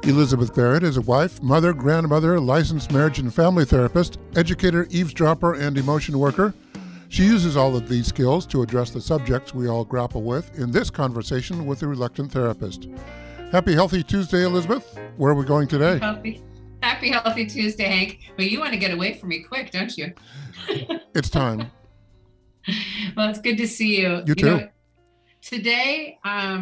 Elizabeth Barrett is a wife, mother, grandmother, licensed marriage and family therapist, educator, eavesdropper, and emotion worker. She uses all of these skills to address the subjects we all grapple with in this conversation with the reluctant therapist. Happy Healthy Tuesday, Elizabeth. Where are we going today? Happy Healthy Tuesday, Hank. Well, you want to get away from me quick, don't you? It's time. Well, it's good to see you. You too. Today,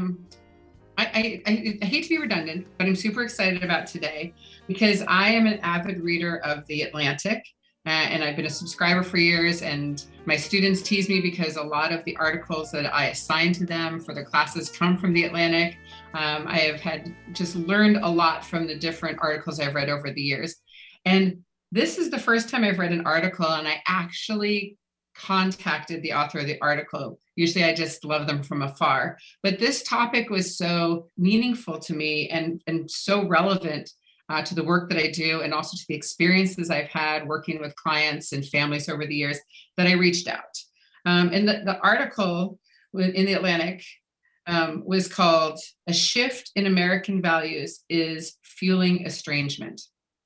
I hate to be redundant, but I'm super excited about today because I am an avid reader of The Atlantic, and I've been a subscriber for years, and my students tease me because a lot of the articles that I assign to them for their classes come from The Atlantic. I have had just learned a lot from the different articles I've read over the years. And this is the first time I've read an article and I actually contacted the author of the article. Usually I just love them from afar, but this topic was so meaningful to me and so relevant to the work that I do and also to the experiences I've had working with clients and families over the years that I reached out. And the article in The Atlantic was called "A Shift in American Values is Fueling Estrangement."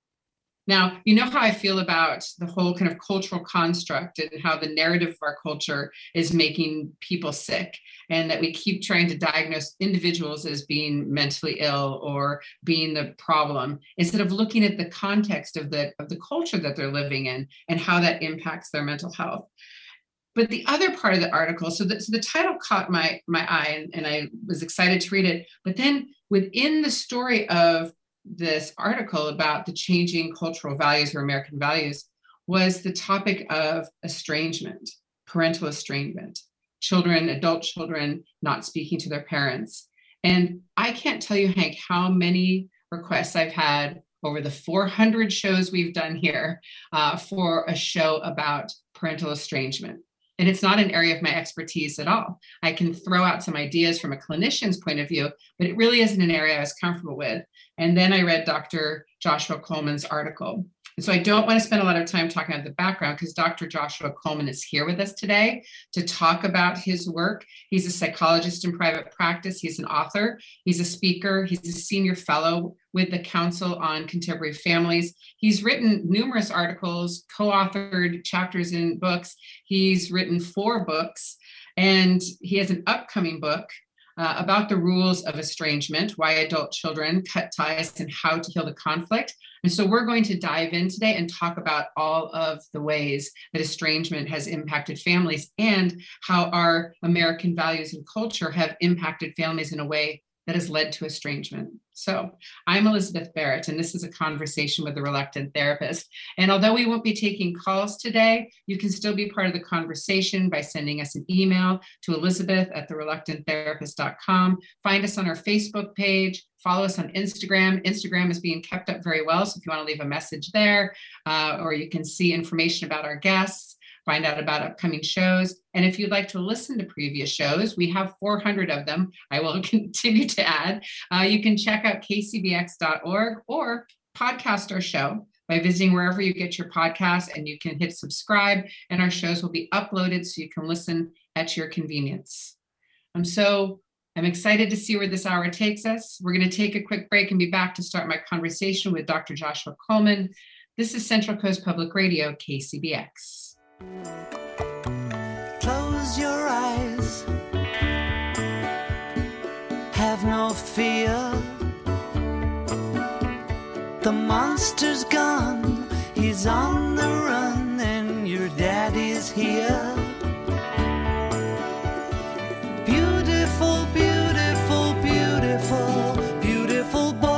Now, you know how I feel about the whole kind of cultural construct and how the narrative of our culture is making people sick, and that we keep trying to diagnose individuals as being mentally ill or being the problem, instead of looking at the context of the culture that they're living in and how that impacts their mental health. But the other part of the article, so the title caught my eye and I was excited to read it. But then within the story of this article about the changing cultural values or American values was the topic of estrangement, parental estrangement, adult children not speaking to their parents. And I can't tell you, Hank, how many requests I've had over the 400 shows we've done here for a show about parental estrangement. And it's not an area of my expertise at all. I can throw out some ideas from a clinician's point of view, but it really isn't an area I was comfortable with. And then I read Dr. Joshua Coleman's article. And so I don't want to spend a lot of time talking about the background because Dr. Joshua Coleman is here with us today to talk about his work. He's a psychologist in private practice. He's an author. He's a speaker. He's a senior fellow with the Council on Contemporary Families. He's written numerous articles, co-authored chapters in books. He's written 4 books, and he has an upcoming book about the rules of estrangement, why adult children cut ties and how to heal the conflict. And so we're going to dive in today and talk about all of the ways that estrangement has impacted families and how our American values and culture have impacted families in a way that has led to estrangement. So I'm Elizabeth Barrett, and this is a conversation with a reluctant therapist. And although we won't be taking calls today, you can still be part of the conversation by sending us an email to elizabeth@thereluctanttherapist.com. Find us on our Facebook page, follow us on Instagram. Instagram is being kept up very well, so if you want to leave a message there, or you can see information about our guests, find out about upcoming shows. And if you'd like to listen to previous shows, we have 400 of them. I will continue to add. You can check out kcbx.org or podcast our show by visiting wherever you get your podcasts, and you can hit subscribe, and our shows will be uploaded so you can listen at your convenience. I'm excited to see where this hour takes us. We're going to take a quick break and be back to start my conversation with Dr. Joshua Coleman. This is Central Coast Public Radio, KCBX. Close your eyes, have no fear. The monster's gone, he's on the run, and your daddy's here. Beautiful, beautiful, beautiful, beautiful boy.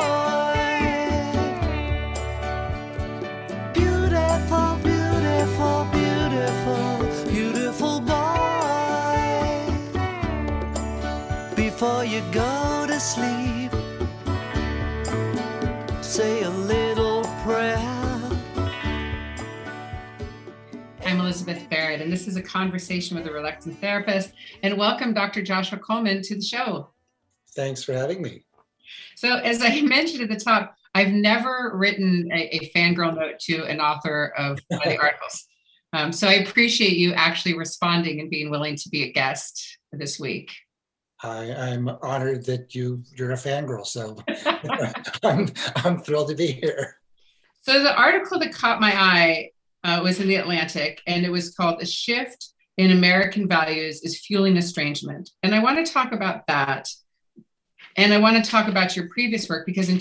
Beautiful, beautiful, beautiful, beautiful boy. Before you go to sleep, say a little prayer. I'm Elizabeth Barrett, and this is a conversation with a reluctant therapist. And welcome, Dr. Joshua Coleman, to the show. Thanks for having me. So as I mentioned at the top, I've never written a fangirl note to an author of one of the articles. So I appreciate you actually responding and being willing to be a guest this week. I'm honored that you're a fangirl, so I'm thrilled to be here. So the article that caught my eye was in The Atlantic, and it was called "A Shift in American Values is Fueling Estrangement." And I want to talk about that. And I want to talk about your previous work, because in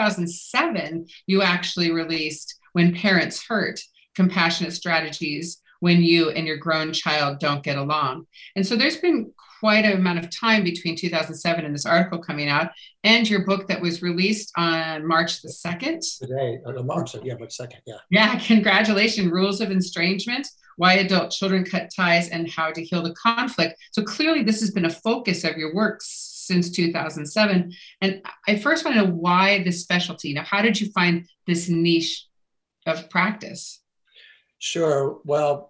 2007, you actually released "When Parents Hurt: Compassionate Strategies When You and Your Grown Child Don't Get Along." And so there's been quite an amount of time between 2007 and this article coming out, and your book that was released on March the 2nd. Today, March 2nd, yeah. Yeah, congratulations. Rules of Estrangement, Why Adult Children Cut Ties and How to Heal the Conflict. So clearly this has been a focus of your work since 2007. And I first want to know why this specialty. Now, how did you find this niche of practice? Sure. Well,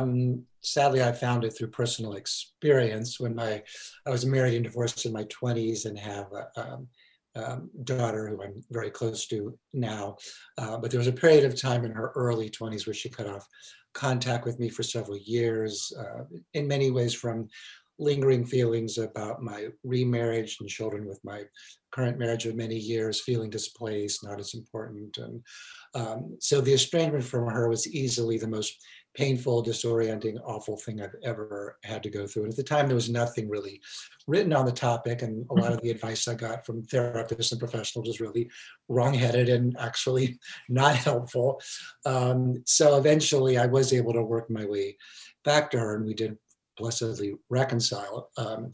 sadly, I found it through personal experience. When I was married and divorced in my 20s and have a daughter who I'm very close to now. But there was a period of time in her early 20s where she cut off contact with me for several years, in many ways from lingering feelings about my remarriage and children with my current marriage of many years, feeling displaced, not as important. And so the estrangement from her was easily the most painful, disorienting, awful thing I've ever had to go through. And at the time, there was nothing really written on the topic. And a lot of the advice I got from therapists and professionals was really wrong-headed and actually not helpful. So eventually I was able to work my way back to her, and we did blessedly reconcile.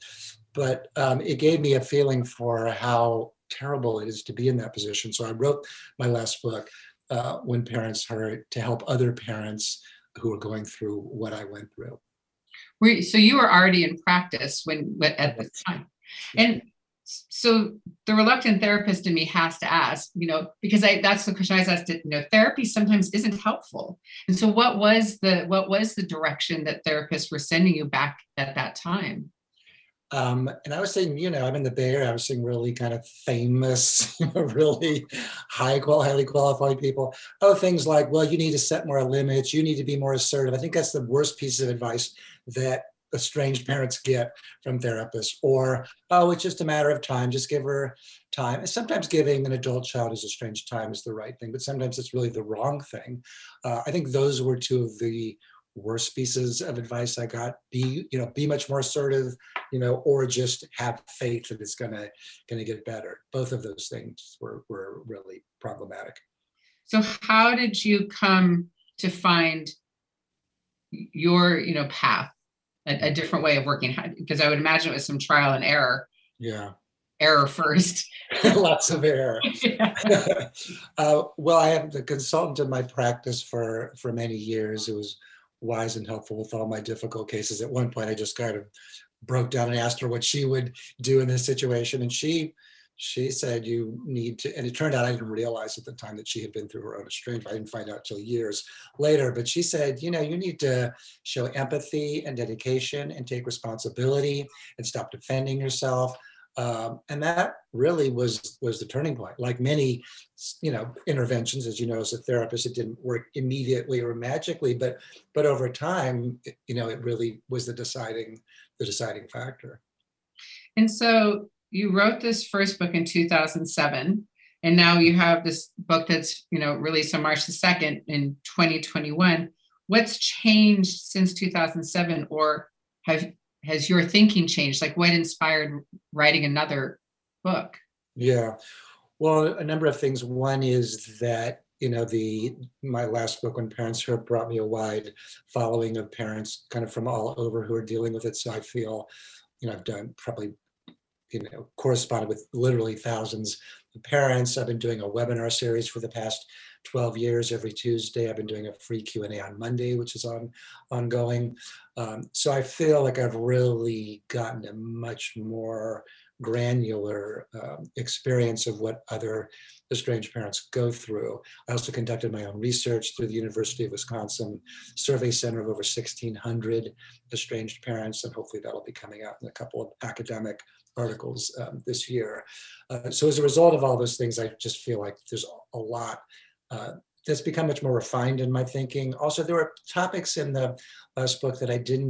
But it gave me a feeling for how terrible it is to be in that position. So I wrote my last book, When Parents Hurt, to help other parents who are going through what I went through. So you were already in practice at this time. And so the reluctant therapist in me has to ask, because that's the question I was asked, therapy sometimes isn't helpful. And so what was the direction that therapists were sending you back at that time? And I was saying, I'm in the Bay Area, I was seeing really kind of famous, really highly qualified people. Oh, things like, well, you need to set more limits. You need to be more assertive. I think that's the worst piece of advice that estranged parents get from therapists. Or, oh, it's just a matter of time. Just give her time. And sometimes giving an adult child who's estranged time is the right thing, but sometimes it's really the wrong thing. I think those were two of the worst pieces of advice I got. Be much more assertive, or just have faith that it's gonna get better. Both of those things were really problematic. So how did you come to find your path, a different way of working? Because I would imagine it was some trial and error. Yeah. Error first. Lots of error. Well, I am the consultant in my practice for many years. It was wise and helpful with all my difficult cases. At one point, I just kind of broke down and asked her what she would do in this situation. And she said, you need to, and it turned out I didn't realize at the time that she had been through her own estrangement. I didn't find out till years later, but she said, you need to show empathy and dedication and take responsibility and stop defending yourself. And that really was the turning point. Like many, interventions, as as a therapist, it didn't work immediately or magically, but over time, it really was the deciding factor. And so you wrote this first book in 2007, and now you have this book that's released on March the 2nd in 2021. What's changed since 2007, or has your thinking changed? Like, what inspired writing another book? Yeah, well, a number of things. One is that, my last book, When Parents Hurt, brought me a wide following of parents kind of from all over who are dealing with it. So I feel, I've done probably, corresponded with literally thousands of parents. I've been doing a webinar series for the past 12 years. Every Tuesday, I've been doing a free Q&A on Monday, which is ongoing. So I feel like I've really gotten a much more granular experience of what other estranged parents go through. I also conducted my own research through the University of Wisconsin Survey Center of over 1,600 estranged parents, and hopefully that'll be coming out in a couple of academic articles this year. So as a result of all those things, I just feel like there's a lot that's become much more refined in my thinking. Also, there were topics in the last book that I didn't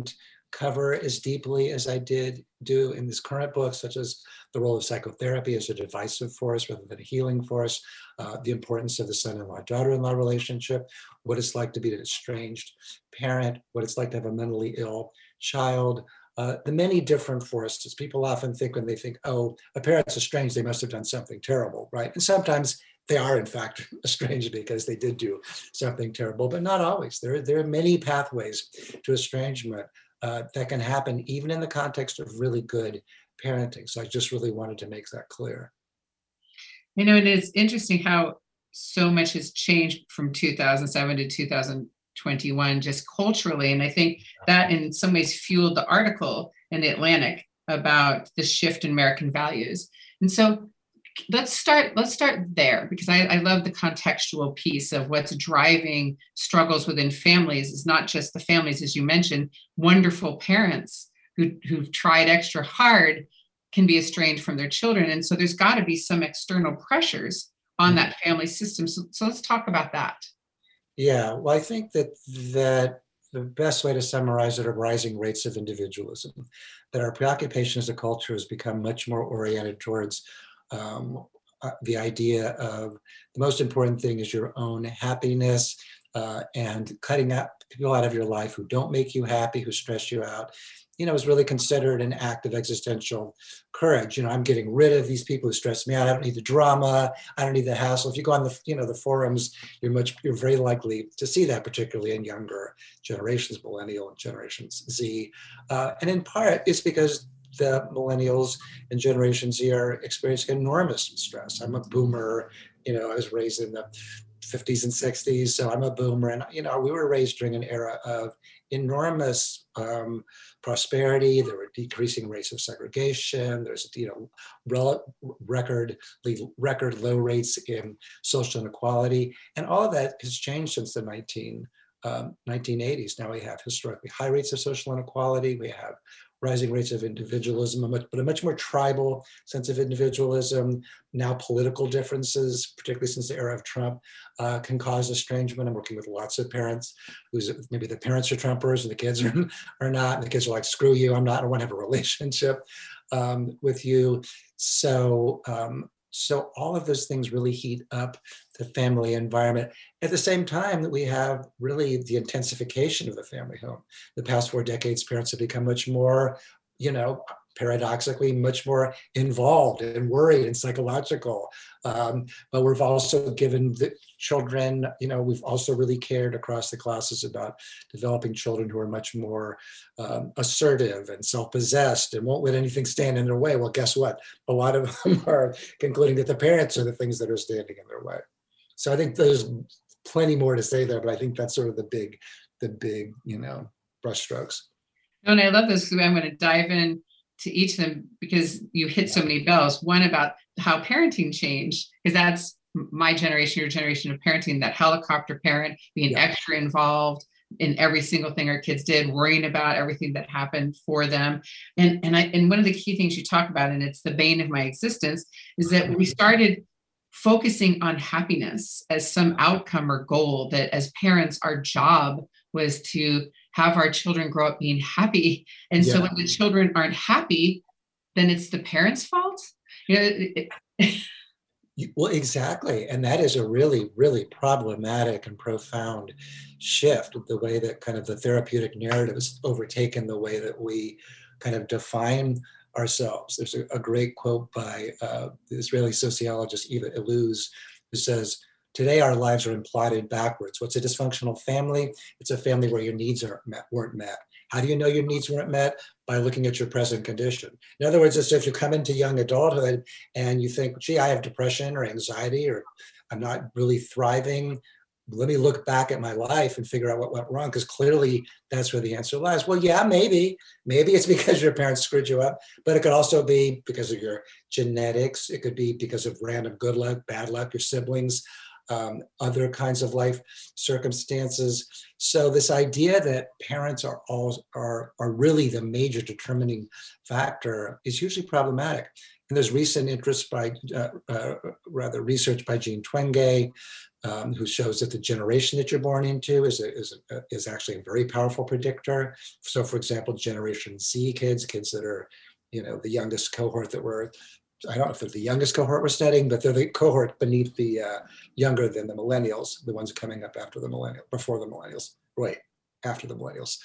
cover as deeply as I do in this current book, such as the role of psychotherapy as a divisive force rather than a healing force, the importance of the son-in-law, daughter-in-law relationship, what it's like to be an estranged parent, what it's like to have a mentally ill child, the many different forces. People often think when they think, oh, a parent's estranged, they must have done something terrible, right? And sometimes they are in fact estranged because they did do something terrible, but not always. There are many pathways to estrangement that can happen even in the context of really good parenting. So I just really wanted to make that clear. You know, and it's interesting how so much has changed from 2007 to 2021 just culturally. And I think that in some ways fueled the article in the Atlantic about the shift in American values. And so let's start there, because I love the contextual piece of what's driving struggles within families. Is not just the families, as you mentioned, wonderful parents who've tried extra hard can be estranged from their children. And so there's got to be some external pressures on that family system. So let's talk about that. Yeah, well, I think that the best way to summarize it are rising rates of individualism, that our preoccupation as a culture has become much more oriented towards the idea of the most important thing is your own happiness, and cutting out people out of your life who don't make you happy, who stress you out, is really considered an act of existential courage. I'm getting rid of these people who stress me out. I don't need the drama. I don't need the hassle. If you go on the forums, you're very likely to see that, particularly in younger generations, millennial and generations Z. And in part, it's because the millennials and Generation Z are experiencing enormous stress. I'm a boomer, I was raised in the 50s and 60s, so I'm a boomer. And, we were raised during an era of enormous prosperity. There were decreasing rates of segregation. There's, record low rates in social inequality. And all of that has changed since the 1980s. Now we have historically high rates of social inequality. We have rising rates of individualism, but a much more tribal sense of individualism. Now political differences, particularly since the era of Trump, can cause estrangement. I'm working with lots of parents who's maybe the parents are Trumpers and the kids are not. And the kids are like, screw you, I don't want to have a relationship with you. So all of those things really heat up the family environment. At the same time that we have really the intensification of the family home. The past 4 decades, parents have become much more, paradoxically, much more involved and worried and psychological. But we've also given the children, we've also really cared across the classes about developing children who are much more assertive and self-possessed and won't let anything stand in their way. Well, guess what? A lot of them are concluding that the parents are the things that are standing in their way. So I think there's plenty more to say there, but I think that's sort of the big, brushstrokes. And I love this. I'm going to dive in to each of them because you hit so many bells. One about how parenting changed, because that's my generation, your generation of parenting, that helicopter parent being extra involved in every single thing our kids did, worrying about everything that happened for them. And one of the key things you talk about, and it's the bane of my existence, is that we started focusing on happiness as some outcome or goal, that as parents, our job was to have our children grow up being happy. And so when the children aren't happy, then it's the parents' fault. Well, exactly. And that is a really, really problematic and profound shift, the way that kind of the therapeutic narrative has overtaken the way that we kind of define ourselves. There's a great quote by the Israeli sociologist Eva Illouz, who says, "Today our lives are imploded backwards. What's a dysfunctional family? It's a family where your needs weren't met. How do you know your needs weren't met? By looking at your present condition." In other words, it's if you come into young adulthood and you think, gee, I have depression or anxiety, or I'm not really thriving. Let me look back at my life and figure out what went wrong, because clearly that's where the answer lies. Well, yeah, maybe it's because your parents screwed you up, but it could also be because of your genetics. It could be because of random good luck, bad luck, your siblings, other kinds of life circumstances. So this idea that parents are really the major determining factor is hugely problematic. And there's recent interest by, research by Jean Twenge, who shows that the generation that you're born into is actually a very powerful predictor. So, for example, Generation Z kids that are, the youngest cohort that we're, I don't know if they're the youngest cohort we're studying, but they're the cohort beneath the younger than the millennials, the ones coming up after the before the millennials. Wait, after the millennials.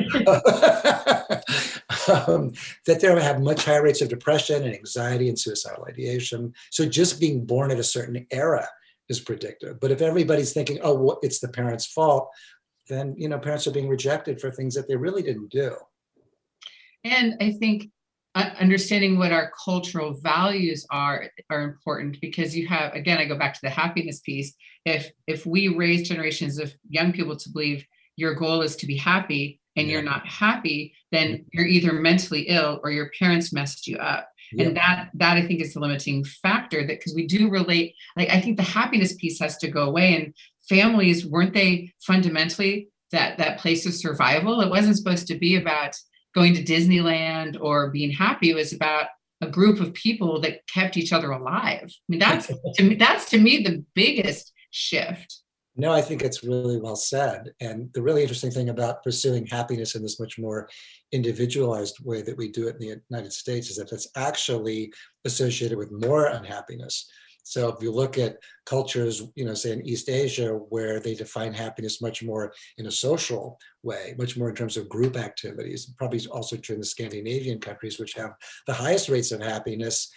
That they have much higher rates of depression and anxiety and suicidal ideation. So just being born at a certain era is predictive. But if everybody's thinking, oh, well, it's the parents' fault, then parents are being rejected for things that they really didn't do. And I think understanding what our cultural values are important, because you have, again, I go back to the happiness piece. If we raise generations of young people to believe your goal is to be happy and you're not happy, then you're either mentally ill or your parents messed you up. Yeah. And that I think is the limiting factor, that because we do relate, like, I think the happiness piece has to go away. And families, weren't they fundamentally that place of survival? It wasn't supposed to be about going to Disneyland or being happy. It was about a group of people that kept each other alive. I mean, that's to me the biggest shift. No, I think it's really well said. And the really interesting thing about pursuing happiness in this much more individualized way that we do it in the United States is that it's actually associated with more unhappiness. So if you look at cultures, say in East Asia, where they define happiness much more in a social way, much more in terms of group activities, probably also true in the Scandinavian countries, which have the highest rates of happiness.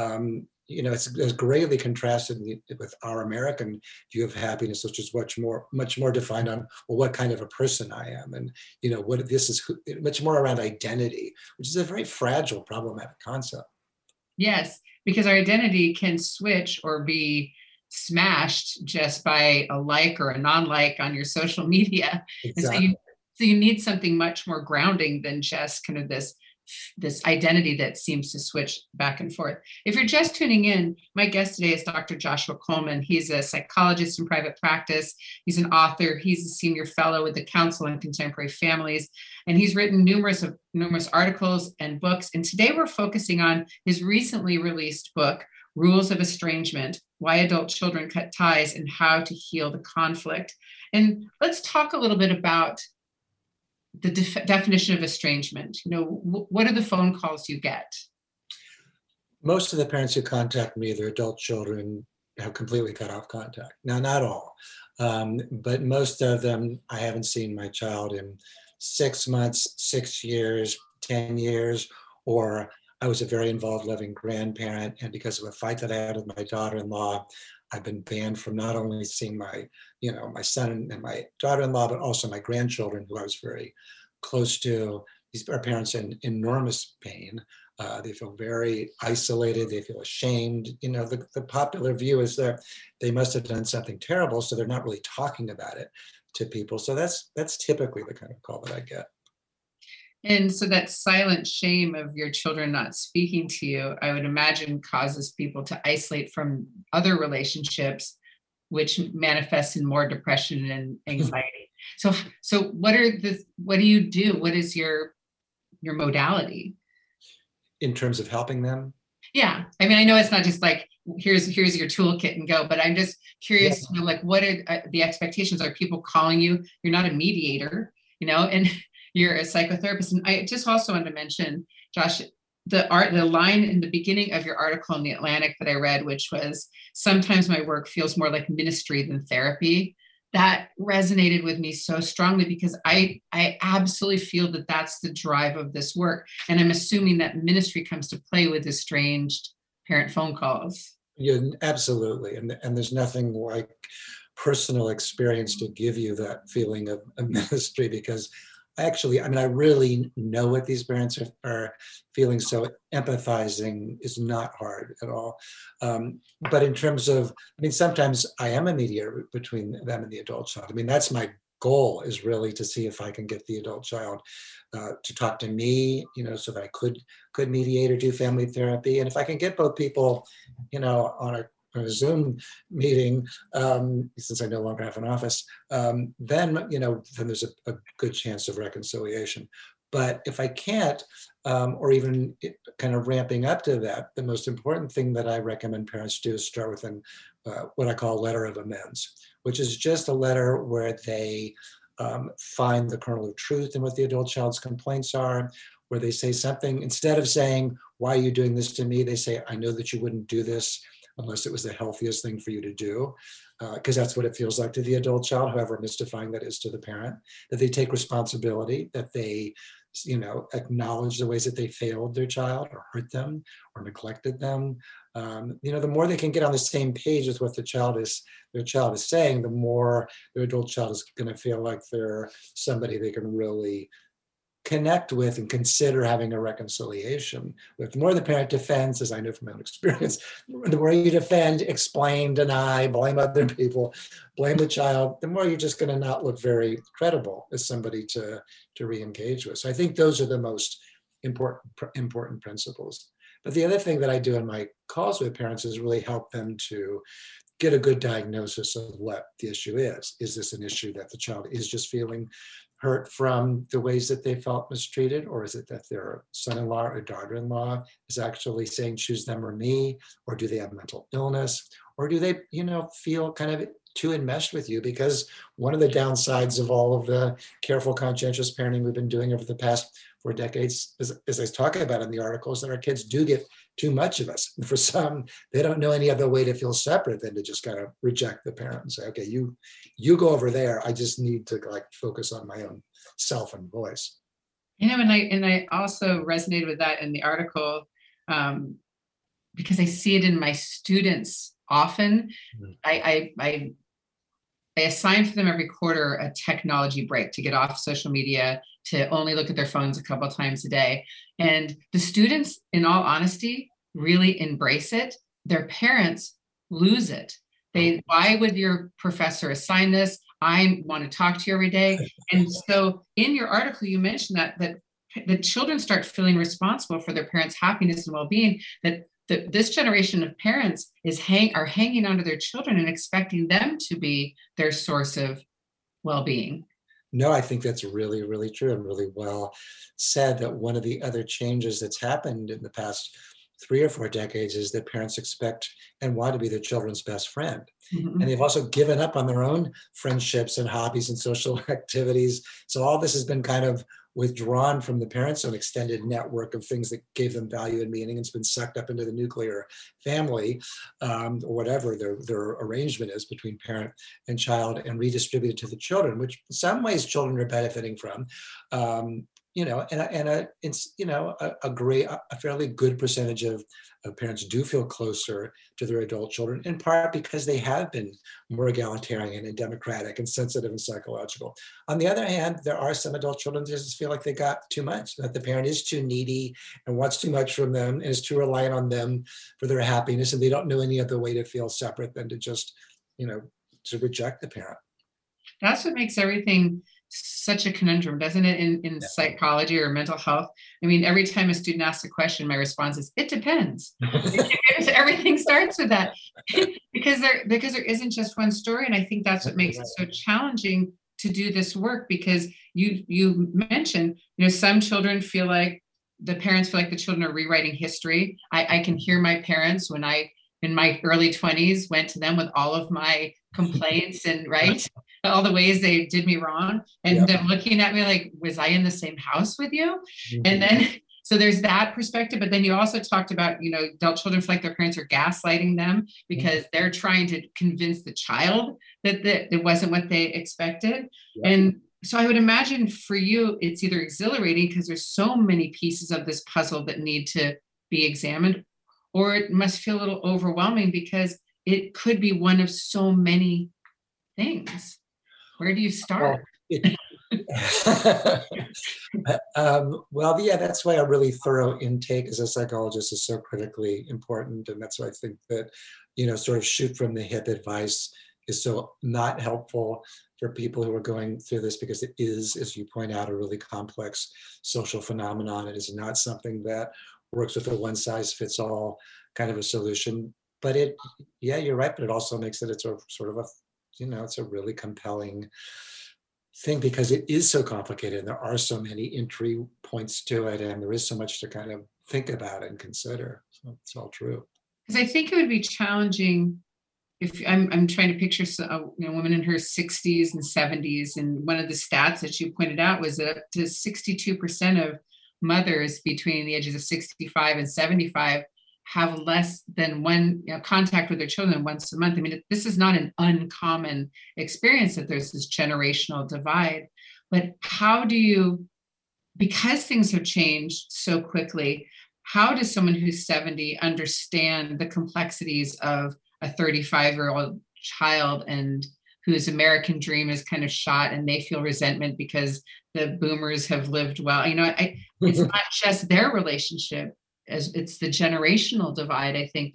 It's greatly contrasted with our American view of happiness, which is much more defined on, well, what kind of a person I am, and what this is, much more around identity, which is a very fragile, problematic concept. Yes, because our identity can switch or be smashed just by a like or a non-like on your social media. Exactly. And so you need something much more grounding than just kind of this identity that seems to switch back and forth. If you're just tuning in, my guest today is Dr. Joshua Coleman. He's a psychologist in private practice. He's an author. He's a senior fellow with the Council on Contemporary Families, and he's written numerous articles and books. And today we're focusing on his recently released book, Rules of Estrangement: Why Adult Children Cut Ties and How to Heal the Conflict. And let's talk a little bit about the definition of estrangement. What are the phone calls you get? Most of the parents who contact me, their adult children have completely cut off contact. Now, not all, but most of them, I haven't seen my child in 6 months, 6 years, 10 years, or I was a very involved, loving grandparent, and because of a fight that I had with my daughter-in-law, I've been banned from not only seeing my son and my daughter-in-law, but also my grandchildren, who I was very close to. These are parents in enormous pain. They feel very isolated. They feel ashamed. The popular view is that they must have done something terrible, so they're not really talking about it to people. So that's typically the kind of call that I get. And so that silent shame of your children not speaking to you, I would imagine, causes people to isolate from other relationships, which manifests in more depression and anxiety. So what do you do? What is your modality? In terms of helping them? Yeah. I mean, I know it's not just like, here's your toolkit and go, but I'm just curious to know, like, what are the expectations? Are people calling you? You're not a mediator, and you're a psychotherapist. And I just also wanted to mention, Josh, the line in the beginning of your article in The Atlantic that I read, which was, sometimes my work feels more like ministry than therapy. That resonated with me so strongly, because I absolutely feel that that's the drive of this work. And I'm assuming that ministry comes to play with estranged parent phone calls. Yeah, absolutely. And there's nothing like personal experience to give you that feeling of ministry, because I really know what these parents are feeling, so empathizing is not hard at all. But in terms of, sometimes I am a mediator between them and the adult child. That's my goal, is really to see if I can get the adult child to talk to me, so that I could mediate or do family therapy. And if I can get both people, on a Zoom meeting, since I no longer have an office, then there's a good chance of reconciliation. But if I can't, or even kind of ramping up to that, the most important thing that I recommend parents do is start with what I call a letter of amends, which is just a letter where they find the kernel of truth in what the adult child's complaints are, where they say something, instead of saying, why are you doing this to me? They say, I know that you wouldn't do this unless it was the healthiest thing for you to do, because that's what it feels like to the adult child, however mystifying that is to the parent, that they take responsibility, that they acknowledge the ways that they failed their child or hurt them or neglected them. The more they can get on the same page with what their child is saying, the more their adult child is going to feel like they're somebody they can really connect with and consider having a reconciliation with. The more the parent defends, as I know from my own experience, the more you defend, explain, deny, blame other people, blame the child, the more you're just going to not look very credible as somebody to re-engage with. So I think those are the most important principles. But the other thing that I do in my calls with parents is really help them to get a good diagnosis of what the issue is. Is this an issue that the child is just feeling hurt from the ways that they felt mistreated? Or is it that their son-in-law or daughter-in-law is actually saying, choose them or me? Or do they have mental illness? Or do they, feel kind of too enmeshed with you? Because one of the downsides of all of the careful, conscientious parenting we've been doing over the past 4 decades, as I talk about in the articles, that our kids do get too much of us. And for some, they don't know any other way to feel separate than to just kind of reject the parent and say, okay, you go over there. I just need to focus on my own self and voice. And I also resonated with that in the article because I see it in my students often. Mm-hmm. I assign for them every quarter a technology break to get off social media, to only look at their phones a couple of times a day. And the students, in all honesty, really embrace it. Their parents lose it. Why would your professor assign this? I want to talk to you every day. And so in your article, you mentioned that the children start feeling responsible for their parents' happiness and well-being, that this generation of parents are hanging onto their children and expecting them to be their source of well-being. No, I think that's really, really true and really well said, that one of the other changes that's happened in the past 3 or 4 decades is that parents expect and want to be their children's best friend. Mm-hmm. And they've also given up on their own friendships and hobbies and social activities. So all this has been kind of withdrawn from the parents' own extended network of things that gave them value and meaning. It's been sucked up into the nuclear family, or whatever their arrangement is between parent and child, and redistributed to the children, which in some ways children are benefiting from. It's a fairly good percentage of parents do feel closer to their adult children, in part because they have been more egalitarian and democratic and sensitive and psychological. On the other hand, there are some adult children that just feel like they got too much, that the parent is too needy and wants too much from them and is too reliant on them for their happiness, and they don't know any other way to feel separate than to just, to reject the parent. That's what makes everything such a conundrum, doesn't it, in psychology or mental health? I mean, every time a student asks a question, my response is, it depends. Everything starts with that because there isn't just one story. And I think that's what makes it so challenging to do this work, because you mentioned, some children feel like the parents feel like the children are rewriting history. I can hear my parents when I, in my early 20s, went to them with all of my complaints and all the ways they did me wrong, and them looking at me like, was I in the same house with you? Mm-hmm. And then, so there's that perspective. But then you also talked about, adult children feel like their parents are gaslighting them because they're trying to convince the child that it wasn't what they expected. Yeah. And so I would imagine for you, it's either exhilarating because there's so many pieces of this puzzle that need to be examined, or it must feel a little overwhelming because it could be one of so many things. Where do you start? Well, that's why a really thorough intake as a psychologist is so critically important. And that's why I think that, sort of shoot from the hip advice is so not helpful for people who are going through this, because it is, as you point out, a really complex social phenomenon. It is not something that works with a one-size-fits-all kind of a solution. But you're right, but it also makes it, it's a sort of a, it's a really compelling think because it is so complicated and there are so many entry points to it and there is so much to kind of think about and consider. So it's all true. Because I think it would be challenging if I'm trying to picture a woman in her 60s and 70s, and one of the stats that you pointed out was that up to 62% of mothers between the ages of 65 and 75 have less than one contact with their children once a month. I mean, this is not an uncommon experience that there's this generational divide, but how do you, because things have changed so quickly, how does someone who's 70 understand the complexities of a 35-year-old child and whose American dream is kind of shot and they feel resentment because the boomers have lived well? It's not just their relationship, as it's the generational divide. I think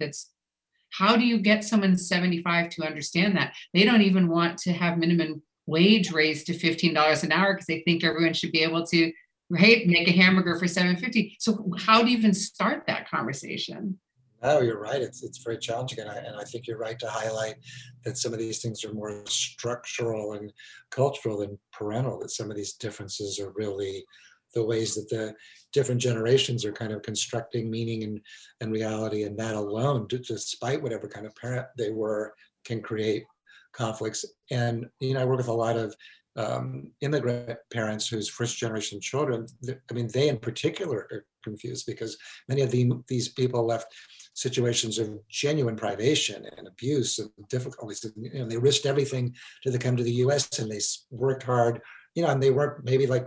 how do you get someone 75 to understand that? They don't even want to have minimum wage raised to $15 an hour because they think everyone should be able to, right, make a hamburger for $7.50. So how do you even start that conversation? No, you're right. It's very challenging. And I think you're right to highlight that some of these things are more structural and cultural than parental, that some of these differences are really the ways that the different generations are kind of constructing meaning and reality. And that alone, despite whatever kind of parent they were, can create conflicts. And, I work with a lot of immigrant parents whose first generation children, they in particular are confused because many of these people left situations of genuine privation and abuse and difficulties. They risked everything to come to the US and they worked hard, and they weren't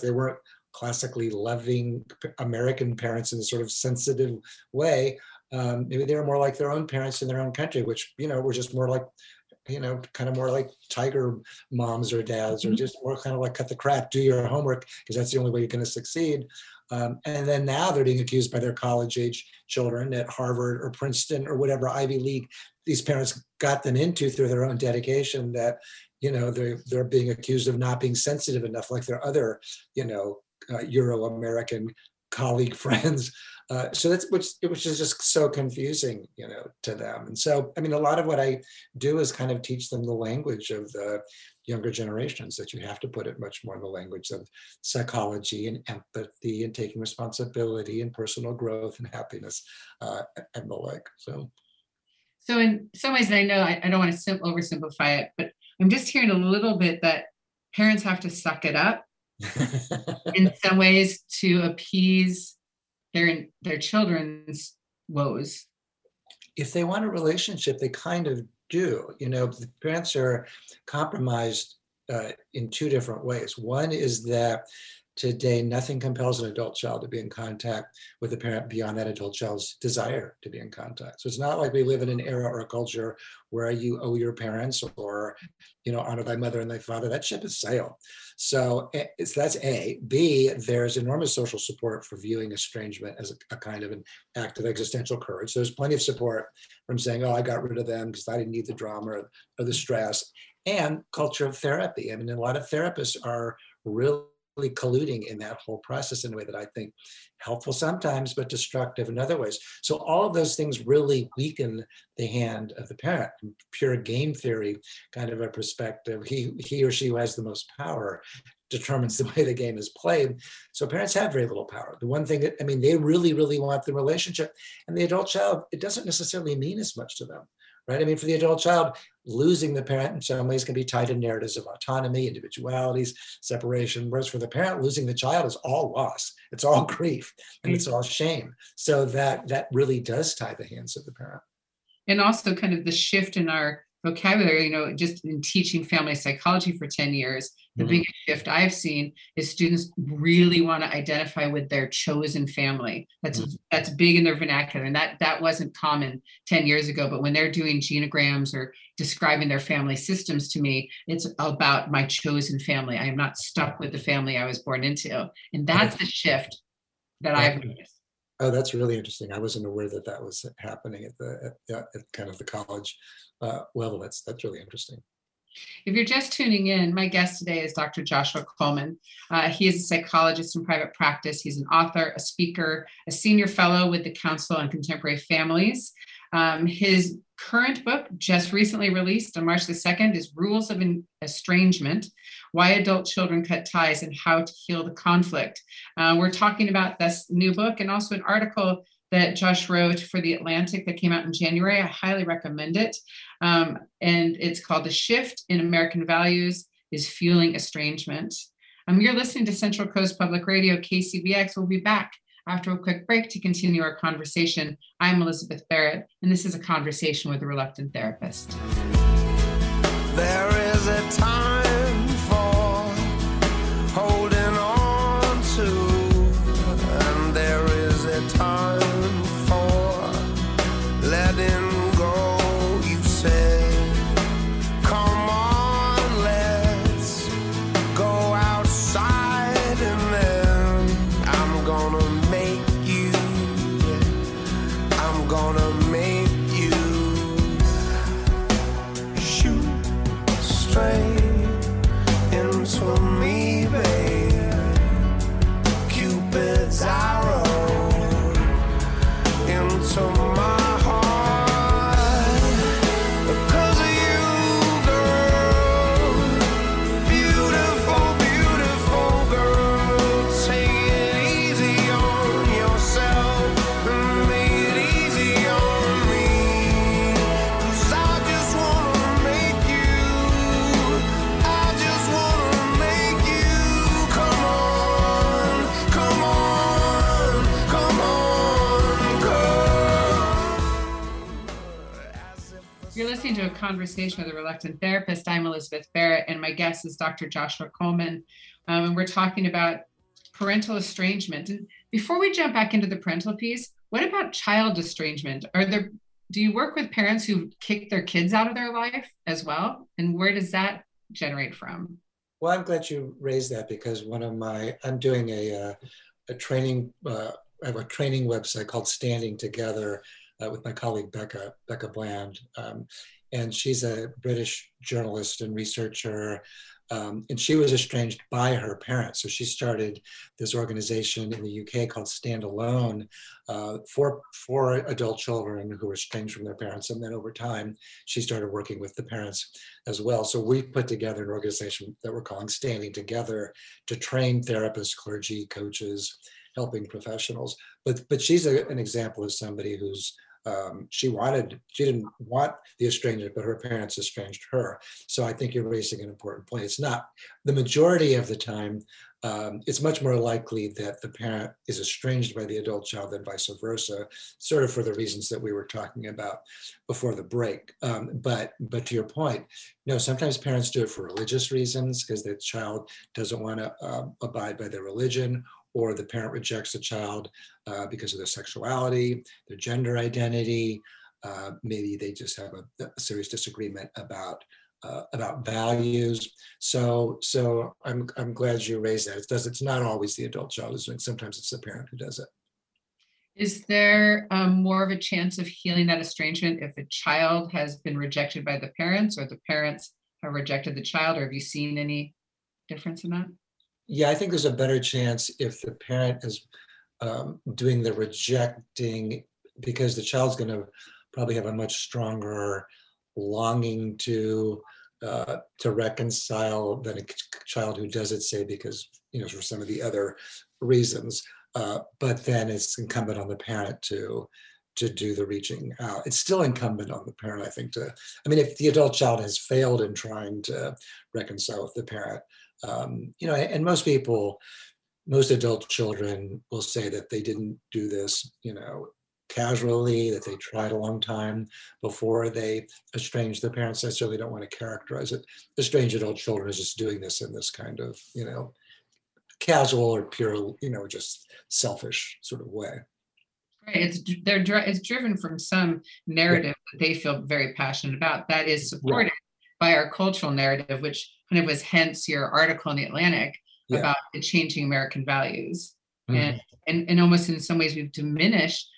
classically loving American parents in a sort of sensitive way. Maybe they were more like their own parents in their own country, which, were just more like, kind of more like tiger moms or dads, or just more kind of like cut the crap, do your homework, because that's the only way you're going to succeed. And then now they're being accused by their college age children at Harvard or Princeton or whatever Ivy League these parents got them into through their own dedication, that, they're being accused of not being sensitive enough like their other, Euro-American colleague friends. So which is just so confusing, to them. And so, a lot of what I do is kind of teach them the language of the younger generations, that you have to put it much more in the language of psychology and empathy and taking responsibility and personal growth and happiness and the like. So in some ways, and I know I don't want to oversimplify it, but I'm just hearing a little bit that parents have to suck it up in some ways to appease their children's woes. If they want a relationship, they kind of do. The parents are compromised in two different ways. One is that today, nothing compels an adult child to be in contact with a parent beyond that adult child's desire to be in contact. So it's not like we live in an era or a culture where you owe your parents or, honor thy mother and thy father. That ship has sailed. So that's A. B, there's enormous social support for viewing estrangement as a kind of an act of existential courage. There's plenty of support from saying, oh, I got rid of them because I didn't need the drama or the stress. And culture of therapy. A lot of therapists are really colluding in that whole process in a way that I think helpful sometimes, but destructive in other ways. So all of those things really weaken the hand of the parent. From pure game theory kind of a perspective, he or she who has the most power determines the way the game is played. So parents have very little power. The one thing that, they really, really want the relationship, and the adult child, it doesn't necessarily mean as much to them. Right? For the adult child, losing the parent in some ways can be tied to narratives of autonomy, individualities, separation. Whereas for the parent, losing the child is all loss. It's all grief and it's all shame. So that really does tie the hands of the parent. And also kind of the shift in our vocabulary, just in teaching family psychology for 10 years, the biggest shift I've seen is students really want to identify with their chosen family. That's big in their vernacular. And that wasn't common 10 years ago, but when they're doing genograms or describing their family systems to me, it's about my chosen family. I am not stuck with the family I was born into. And that's the shift that I've noticed. Oh, that's really interesting. I wasn't aware that was happening at kind of the college level. That's really interesting. If you're just tuning in, my guest today is Dr. Joshua Coleman. He is a psychologist in private practice. He's an author, a speaker, a senior fellow with the Council on Contemporary Families. His current book, just recently released on March the 2nd, is Rules of Estrangement: Why Adult Children Cut Ties and How to Heal the Conflict. We're talking about this new book and also an article that Josh wrote for The Atlantic that came out in January. I highly recommend it. And it's called The Shift in American Values is Fueling Estrangement. You're listening to Central Coast Public Radio, KCBX. We'll be back after a quick break to continue our conversation. I'm Elizabeth Barrett, and this is a conversation with a reluctant therapist. There is a time for holding on to, and there is a time for letting go. You say, come on, let's go outside, and then I'm gonna make you, I'm gonna make you shoot straight into me, babe. Cupid's arrow into my heart. Because of you, girl. Beautiful, beautiful girl. Take it easy on yourself and make it easy on me. 'Cause I just wanna make you, I just wanna make you. Come on, come on, come on, girl. As if You're listening to a conversation with a reluctant therapist. I'm Elizabeth Barrett, and my guest is Dr. Joshua Coleman. And we're talking about parental estrangement. And before we jump back into the parental piece, what about child estrangement? Do you work with parents who kick their kids out of their life as well? And where does that generate from? Well, I'm glad you raised that because I'm doing a training, I have a training website called Standing Together with my colleague Becca Bland. And she's a British journalist and researcher. And she was estranged by her parents. So she started this organization in the UK called Stand Alone for adult children who were estranged from their parents. And then over time, she started working with the parents as well. So we put together an organization that we're calling Standing Together to train therapists, clergy, coaches, helping professionals. But she's an example of somebody who's she didn't want the estrangement, but her parents estranged her. So I think you're raising an important point. It's not the majority of the time. It's much more likely that the parent is estranged by the adult child than vice versa, sort of for the reasons that we were talking about before the break. But to your point, sometimes parents do it for religious reasons because the child doesn't want to abide by their religion, or the parent rejects the child because of their sexuality, their gender identity. Maybe they just have a serious disagreement about values. So I'm glad you raised that. It's not always the adult child who's doing it. Sometimes it's the parent who does it. Is there more of a chance of healing that estrangement if a child has been rejected by the parents, or the parents have rejected the child, or have you seen any difference in that? Yeah, I think there's a better chance if the parent is doing the rejecting, because the child's going to probably have a much stronger longing to reconcile than a child who does it, say, because for some of the other reasons. But then it's incumbent on the parent to do the reaching out. It's still incumbent on the parent, I think, if the adult child has failed in trying to reconcile with the parent, and most adult children will say that they didn't do this, casually, that they tried a long time before they estranged their parents. I certainly don't want to characterize it. Estranged adult children is just doing this in this kind of, casual or pure, just selfish sort of way. Right. It's driven from some narrative that they feel very passionate about that is supported by our cultural narrative, which kind of was hence your article in The Atlantic about the changing American values. Mm-hmm. And almost in some ways we've diminished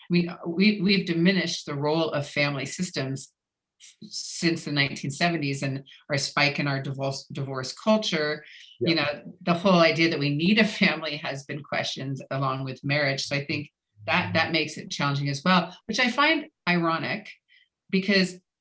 the role of family systems since the 1970s and our spike in our divorce culture. The whole idea that we need a family has been questioned along with marriage. So I think that makes it challenging as well, which I find ironic because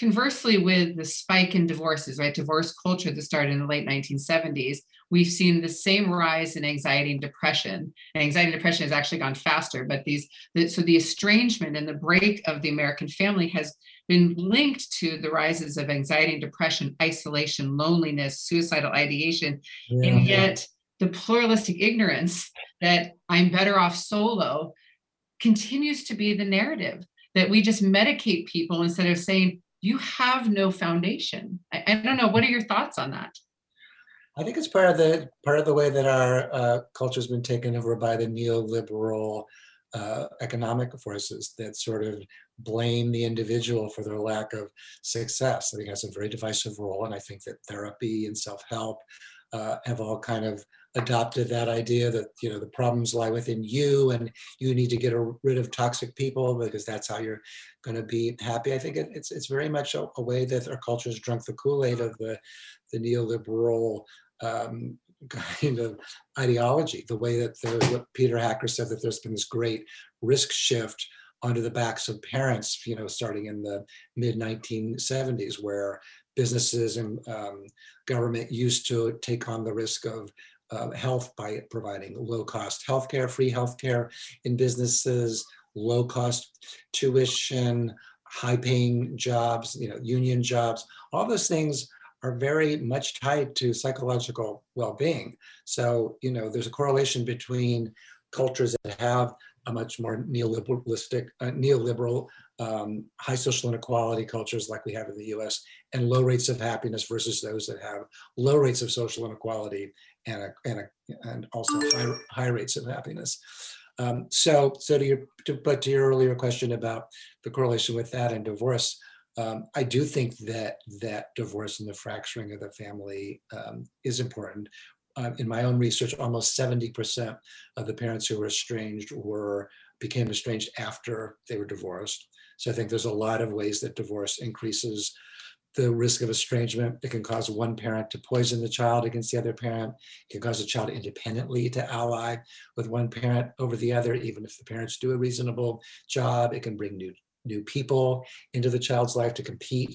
conversely, with the spike in divorces, right, divorce culture that started in the late 1970s, we've seen the same rise in anxiety and depression. And anxiety and depression has actually gone faster, but so the estrangement and the break of the American family has been linked to the rises of anxiety and depression, isolation, loneliness, suicidal ideation, and yet the pluralistic ignorance that I'm better off solo continues to be the narrative, that we just medicate people instead of saying, you have no foundation. I don't know. What are your thoughts on that? I think it's part of the way that our culture's been taken over by the neoliberal economic forces that sort of blame the individual for their lack of success. I think that's a very divisive role, and I think that therapy and self-help have all kind of adopted that idea that, you know, the problems lie within you and you need to get rid of toxic people because that's how you're going to be happy. I think it's very much a way that our culture has drunk the Kool-Aid of the neoliberal kind of ideology, the way that what Peter Hacker said, that there's been this great risk shift onto the backs of parents, you know, starting in the mid 1970s, where businesses and government used to take on the risk of health by providing low-cost healthcare, free healthcare in businesses, low-cost tuition, high-paying jobs, you know, union jobs. All those things are very much tied to psychological well-being. So, you know, there's a correlation between cultures that have a much more neoliberal, high social inequality cultures like we have in the US, and low rates of happiness versus those that have low rates of social inequality and also high rates of happiness. So to your earlier question about the correlation with that and divorce, I do think that divorce and the fracturing of the family is important. In my own research, almost 70% of the parents who were estranged became estranged after they were divorced. So I think there's a lot of ways that divorce increases the risk of estrangement. It can cause one parent to poison the child against the other parent. It can cause a child independently to ally with one parent over the other, even if the parents do a reasonable job. It can bring new people into the child's life to compete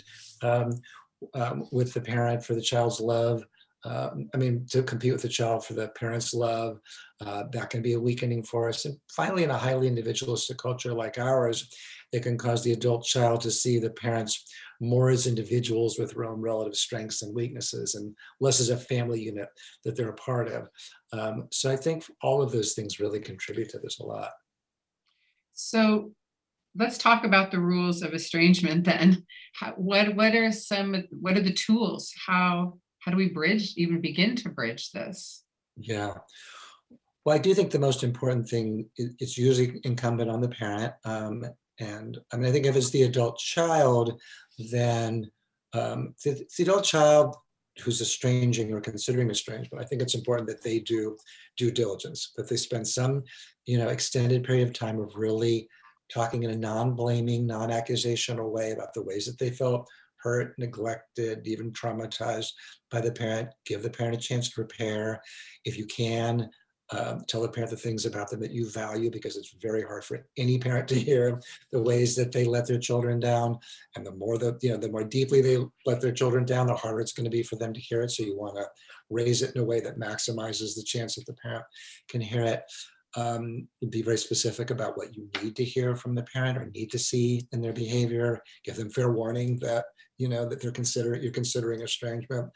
with the parent for the child's love. To compete with the child for the parent's love, that can be a weakening for us. And finally, in a highly individualistic culture like ours, it can cause the adult child to see the parents more as individuals with their own relative strengths and weaknesses, and less as a family unit that they're a part of. So I think all of those things really contribute to this a lot. So let's talk about the rules of estrangement then. What are the tools? How do we even begin to bridge this? Yeah. Well, I do think the most important thing, it's usually incumbent on the parent. And I mean, I think if it's the adult child, then the adult child who's estranging or considering estrangement, I think it's important that they do due diligence, that they spend some, extended period of time of really talking in a non-blaming, non-accusational way about the ways that they felt hurt, neglected, even traumatized by the parent. Give the parent a chance to repair. If you can, tell the parent the things about them that you value, because it's very hard for any parent to hear the ways that they let their children down. And the more deeply they let their children down, the harder it's going to be for them to hear it. So you want to raise it in a way that maximizes the chance that the parent can hear it. Be very specific about what you need to hear from the parent or need to see in their behavior. Give them fair warning that that you're considering estrangement.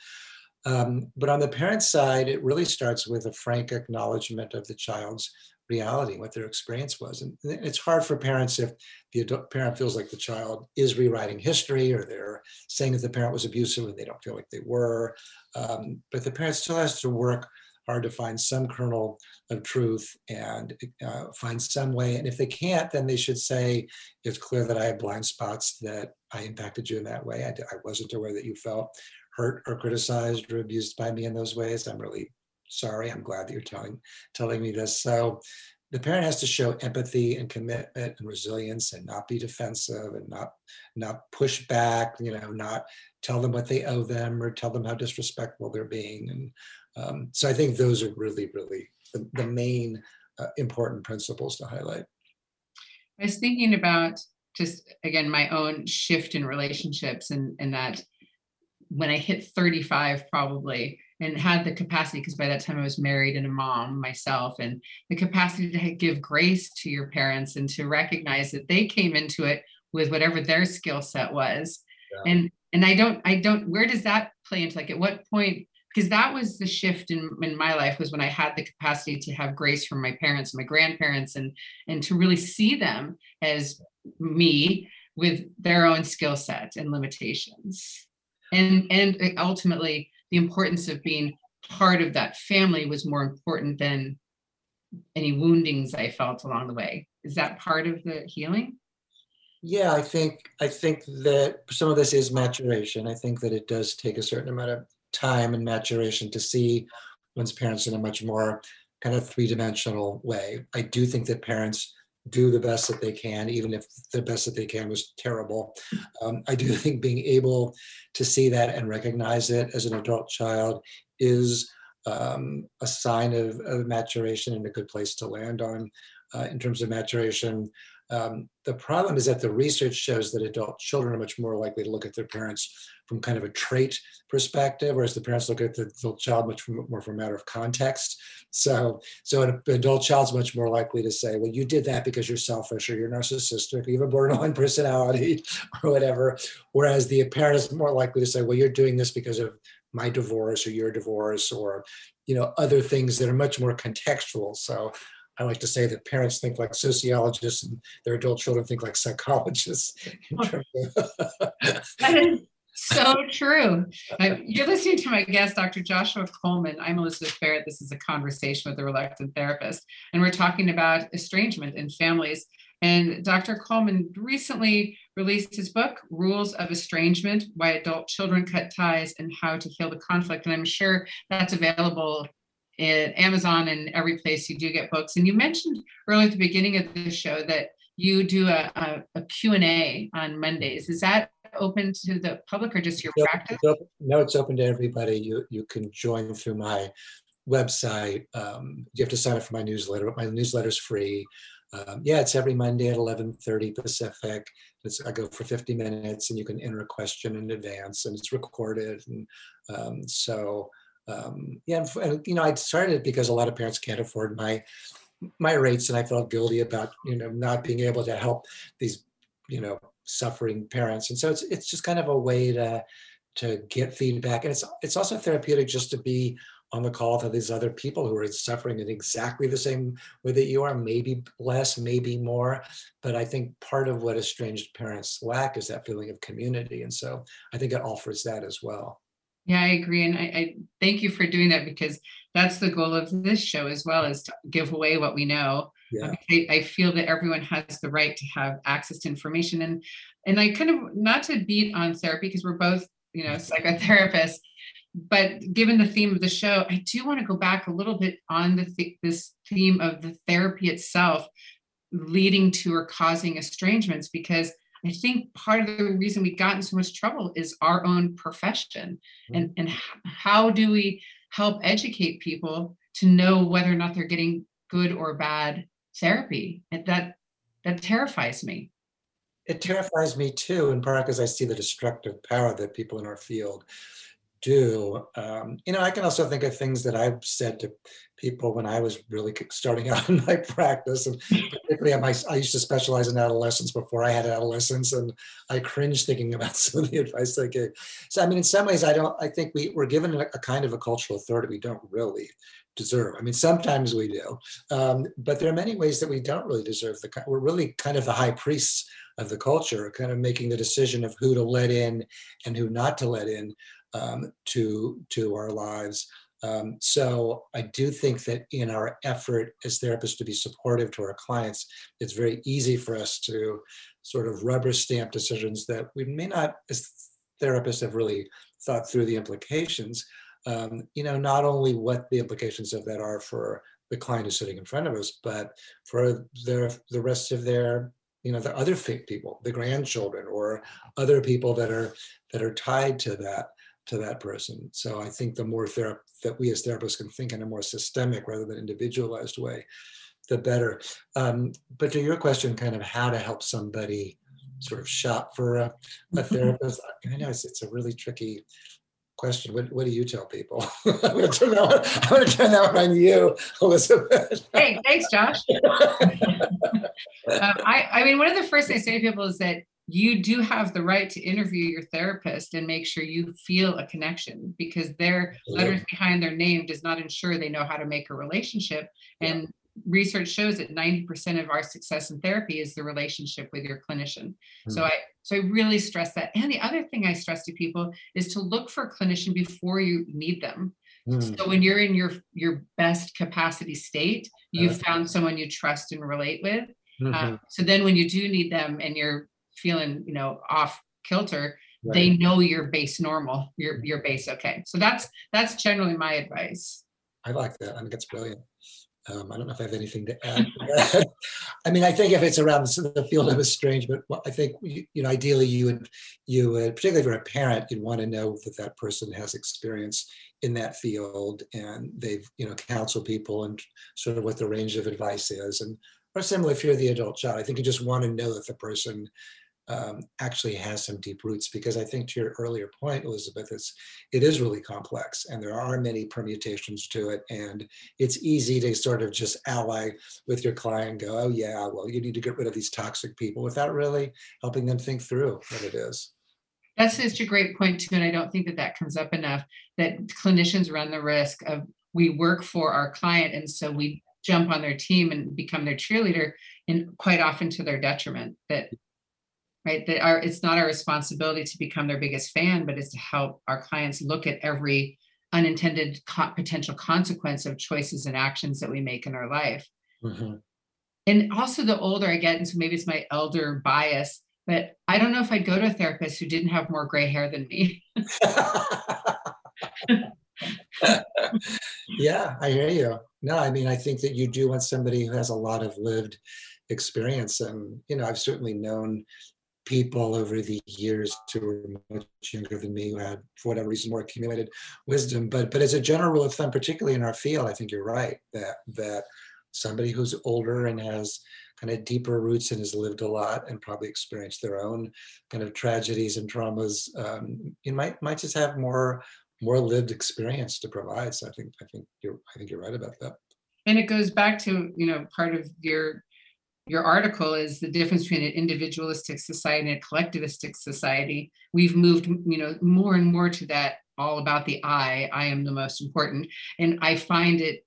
But on the parent side, it really starts with a frank acknowledgement of the child's reality, what their experience was. And it's hard for parents if the adult parent feels like the child is rewriting history, or they're saying that the parent was abusive and they don't feel like they were. But the parent still has to work hard to find some kernel of truth and find some way. And if they can't, then they should say, it's clear that I have blind spots, that I impacted you in that way. I wasn't aware that you felt hurt or criticized or abused by me in those ways. I'm really sorry. I'm glad that you're telling me this. So the parent has to show empathy and commitment and resilience, and not be defensive, and not push back, not tell them what they owe them or tell them how disrespectful they're being. And so I think those are really, really the main important principles to highlight. I was thinking about just again my own shift in relationships, and that when I hit 35 probably, and had the capacity, because by that time I was married and a mom myself, and the capacity to give grace to your parents and to recognize that they came into it with whatever their skill set was. Yeah. And I don't, where does that play into, like, at what point, because that was the shift in my life, was when I had the capacity to have grace from my parents and my grandparents, and to really see them as me with their own skill set and limitations. And ultimately the importance of being part of that family was more important than any woundings I felt along the way. Is that part of the healing? Yeah, I think that some of this is maturation. I think that it does take a certain amount of time and maturation to see one's parents in a much more kind of three-dimensional way. I do think that parents do the best that they can, even if the best that they can was terrible. I do think being able to see that and recognize it as an adult child is a sign of maturation and a good place to land on in terms of maturation. The problem is that the research shows that adult children are much more likely to look at their parents from kind of a trait perspective, whereas the parents look at the adult child much more from a matter of context. So an adult child's much more likely to say, well, you did that because you're selfish, or you're narcissistic, or you have a borderline personality, or whatever. Whereas the parent is more likely to say, well, you're doing this because of my divorce, or your divorce, or other things that are much more contextual. So I like to say that parents think like sociologists and their adult children think like psychologists. That is so true. You're listening to my guest, Dr. Joshua Coleman. I'm Elizabeth Barrett. This is a conversation with a reluctant therapist, and we're talking about estrangement in families. And Dr. Coleman recently released his book, Rules of Estrangement: Why Adult Children Cut Ties and How to Heal the Conflict. And I'm sure that's available at Amazon and every place you do get books. And you mentioned earlier at the beginning of the show that you do a Q&A on Mondays. Is that open to the public or just your practice? No, it's open to everybody. You can join through my website. You have to sign up for my newsletter, but my newsletter's free. It's every Monday at 11:30 Pacific. I go for 50 minutes, and you can enter a question in advance, and it's recorded. And I started it because a lot of parents can't afford my rates, and I felt guilty about not being able to help these suffering parents. And so it's just kind of a way to get feedback, and it's also therapeutic just to be on the call to these other people who are suffering in exactly the same way that you are, maybe less, maybe more. But I think part of what estranged parents lack is that feeling of community, and so I think it offers that as well. Yeah, I agree. And I thank you for doing that, because that's the goal of this show as well, is to give away what we know. Yeah. I feel that everyone has the right to have access to information. And I kind of, not to beat on therapy, because we're both, psychotherapists, but given the theme of the show, I do want to go back a little bit on this theme of the therapy itself leading to or causing estrangements, because I think part of the reason we got in so much trouble is our own profession. Mm-hmm. And how do we help educate people to know whether or not they're getting good or bad therapy? And that terrifies me. It terrifies me too, in part because I see the destructive power that people in our field do. I can also think of things that I've said to people when I was really starting out in my practice, and particularly I used to specialize in adolescents before I had adolescents, and I cringe thinking about some of the advice I gave. So, in some ways, I think we're given a kind of a cultural authority we don't really deserve. Sometimes we do, but there are many ways that we don't really deserve. We're really kind of the high priests of the culture, kind of making the decision of who to let in and who not to let in to our lives. So I do think that in our effort as therapists to be supportive to our clients, it's very easy for us to sort of rubber stamp decisions that we may not, as therapists, have really thought through the implications. Not only what the implications of that are for the client who's sitting in front of us, but for the rest of their, the other people, the grandchildren, or other people that are tied to that person. So I think the more that we as therapists can think in a more systemic rather than individualized way, the better. But to your question, kind of how to help somebody sort of shop for a therapist? I know it's a really tricky question. What do you tell people? I'm going to turn that one on you, Elizabeth. Hey, thanks, Josh. I mean, one of the first things I say to people is that you do have the right to interview your therapist and make sure you feel a connection, because their letters behind their name does not ensure they know how to make a relationship. And research shows that 90% of our success in therapy is the relationship with your clinician. So I really stress that. And the other thing I stress to people is to look for a clinician before you need them. So when you're in your best capacity state, you've found someone you trust and relate with. So then when you do need them and you're feeling, off kilter, they know your base normal, your base okay. So that's generally my advice. I like that. I think that's brilliant. I don't know if I have anything to add to that. I mean, I think if it's around the field of estrangement, I think, ideally you would, particularly if you're a parent, you'd want to know that person has experience in that field and they've, counseled people and sort of what the range of advice is. And or similar, if you're the adult child, I think you just want to know that the person actually has some deep roots, because I think to your earlier point, Elizabeth, it is really complex and there are many permutations to it. And it's easy to sort of just ally with your client and go, oh yeah, well, you need to get rid of these toxic people, without really helping them think through what it is. That's such a great point too. And I don't think that comes up enough, that clinicians run the risk of, we work for our client, and so we jump on their team and become their cheerleader, and quite often to their detriment. It's not our responsibility to become their biggest fan, but it's to help our clients look at every unintended potential consequence of choices and actions that we make in our life. And also, the older I get, and so maybe it's my elder bias, but I don't know if I'd go to a therapist who didn't have more gray hair than me. Yeah, I hear you. No, I mean, I think that you do want somebody who has a lot of lived experience. And, I've certainly known people over the years who were much younger than me, who had, for whatever reason, more accumulated wisdom. But as a general rule of thumb, particularly in our field, I think you're right, that somebody who's older and has kind of deeper roots and has lived a lot and probably experienced their own kind of tragedies and traumas, you might just have more lived experience to provide. So I think you're right about that. And it goes back to, part of your article is the difference between an individualistic society and a collectivistic society. We've moved, more and more to that, all about the I am the most important. And I find it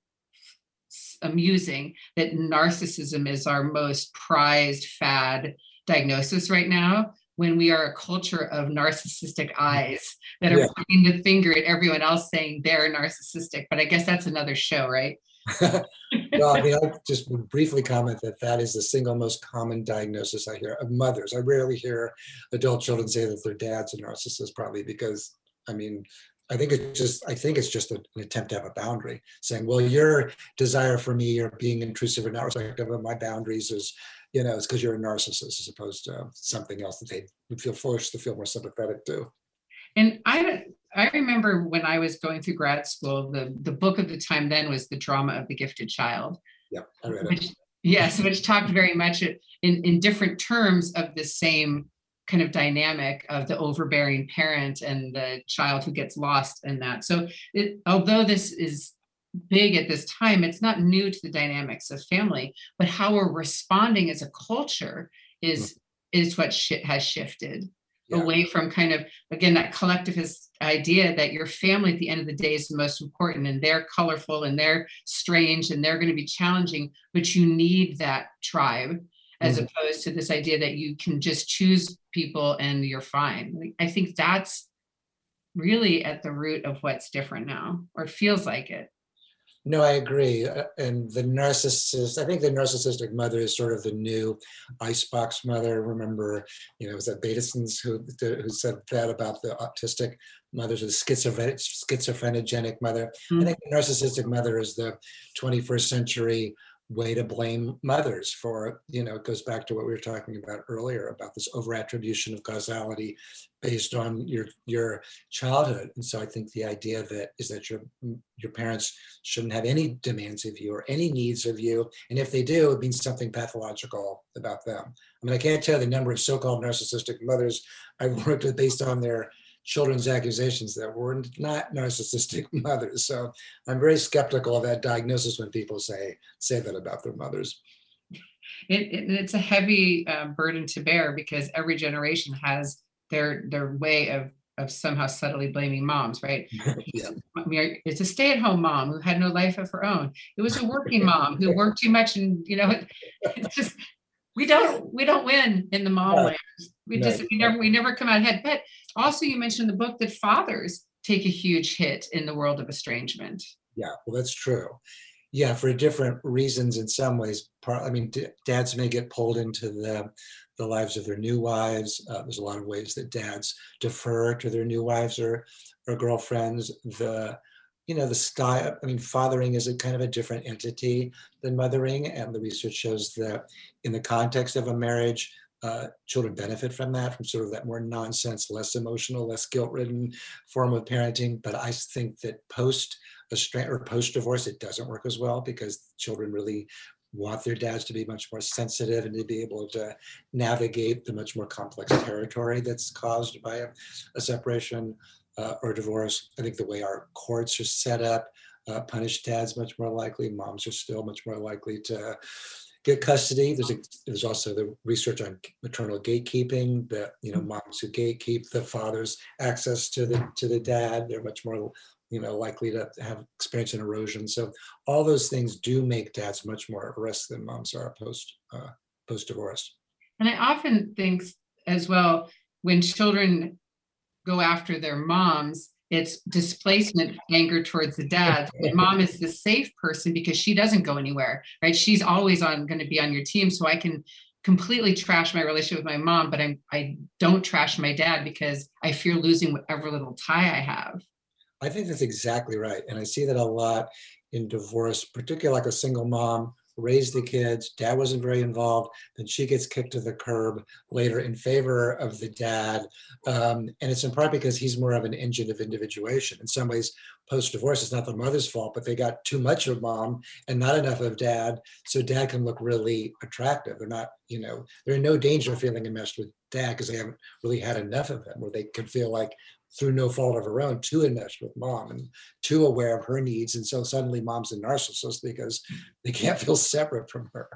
amusing that narcissism is our most prized fad diagnosis right now, when we are a culture of narcissistic eyes that are pointing the finger at everyone else saying they're narcissistic. But I guess that's another show, right? Well, I mean, I just would briefly comment that is the single most common diagnosis I hear of mothers. I rarely hear adult children say that their dad's a narcissist, probably because, I think it's just an attempt to have a boundary, saying, well, your desire for me, you're being intrusive or not respectful of my boundaries is, it's because you're a narcissist, as opposed to something else that they would feel forced to feel more sympathetic to. And I remember when I was going through grad school, the book of the time then was The Drama of the Gifted Child. Yeah, I read it. Yes, which talked very much in different terms of the same kind of dynamic of the overbearing parent and the child who gets lost in that. So although this is big at this time, it's not new to the dynamics of family, but how we're responding as a culture is what has shifted away from kind of, again, that collectivist idea that your family at the end of the day is the most important, and they're colorful and they're strange and they're going to be challenging, but you need that tribe, as opposed to this idea that you can just choose people and you're fine. I think that's really at the root of what's different now, or feels like it. No, I agree. And I think the narcissistic mother is sort of the new icebox mother. Remember, was that Bateson's who said that about the autistic mothers, or the schizophrenic mother. I think the narcissistic mother is the 21st century way to blame mothers for, it goes back to what we were talking about earlier about this over attribution of causality based on your childhood. And so I think the idea that your parents shouldn't have any demands of you or any needs of you. And if they do, it means something pathological about them. I mean, I can't tell the number of so-called narcissistic mothers I've worked with based on their children's accusations that were not narcissistic mothers. So I'm very skeptical of that diagnosis when people say that about their mothers. It's a heavy burden to bear because every generation has their way of somehow subtly blaming moms, right? Yeah. It's a stay-at-home mom who had no life of her own. It was a working mom who worked too much, and it's just we don't win in the mom land. We never come out ahead. But also, you mentioned in the book that fathers take a huge hit in the world of estrangement. Yeah, well, that's true. Yeah, for different reasons in some ways. Dads may get pulled into the lives of their new wives. There's a lot of ways that dads defer to their new wives or girlfriends. The style, fathering is a kind of a different entity than mothering. And the research shows that in the context of a marriage, children benefit from that, from sort of that more nonsense, less emotional, less guilt-ridden form of parenting. But I think that post-divorce, it doesn't work as well because children really want their dads to be much more sensitive and to be able to navigate the much more complex territory that's caused by a separation or divorce. I think the way our courts are set up punish dads much more likely. Moms are still much more likely to get custody. There's also the research on maternal gatekeeping, that moms who gatekeep the father's access to the dad, they're much more likely to have experience an erosion. So all those things do make dads much more at risk than moms are post divorce. And I often think as well, when children go after their moms, it's displacement anger towards the dad. Mom is the safe person because she doesn't go anywhere, right? She's always going to be on your team. So I can completely trash my relationship with my mom, but I don't trash my dad because I fear losing whatever little tie I have. I think that's exactly right. And I see that a lot in divorce, particularly like a single mom raised the kids, dad wasn't very involved, then she gets kicked to the curb later in favor of the dad. And it's in part because he's more of an engine of individuation. In some ways, post-divorce, it's not the mother's fault, but they got too much of mom and not enough of dad. So dad can look really attractive. They're not, they're in no danger of feeling enmeshed with dad because they haven't really had enough of him, where they can feel like through no fault of her own, too enmeshed with mom and too aware of her needs. And so suddenly mom's a narcissist because they can't feel separate from her.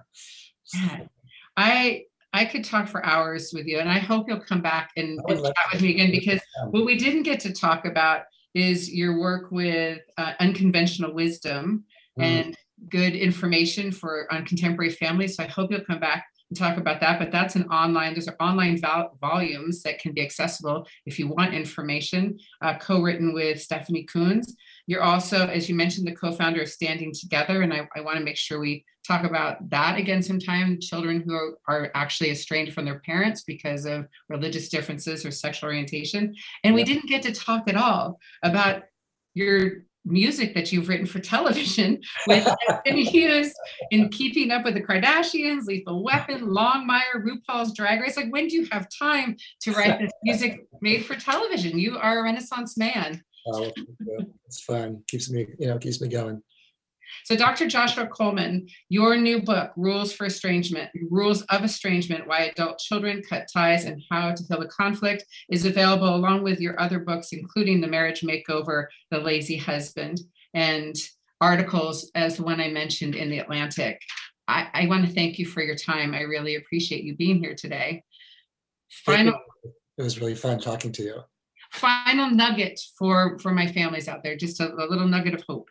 I could talk for hours with you, and I hope you'll come back and chat with me again, because what we didn't get to talk about is your work with unconventional wisdom and good information on contemporary families. So I hope you'll come back and talk about that, but those are online volumes that can be accessible if you want information, co-written with Stephanie Coons. You're also, as you mentioned, the co-founder of Standing Together, and I want to make sure we talk about that again sometime, children who are actually estranged from their parents because of religious differences or sexual orientation. And we didn't get to talk at all about your music that you've written for television, which has been used in Keeping Up with the Kardashians, Lethal Weapon, Longmire, RuPaul's Drag Race. Like, when do you have time to write this music made for television? You are a Renaissance man. Oh, it's fun. Keeps me going. So Dr. Joshua Coleman, your new book, Rules of Estrangement, Why Adult Children Cut Ties and How to Heal the Conflict, is available along with your other books, including The Marriage Makeover, The Lazy Husband, and articles as the one I mentioned in The Atlantic. I want to thank you for your time. I really appreciate you being here today. It was really fun talking to you. Final nugget for my families out there, just a little nugget of hope.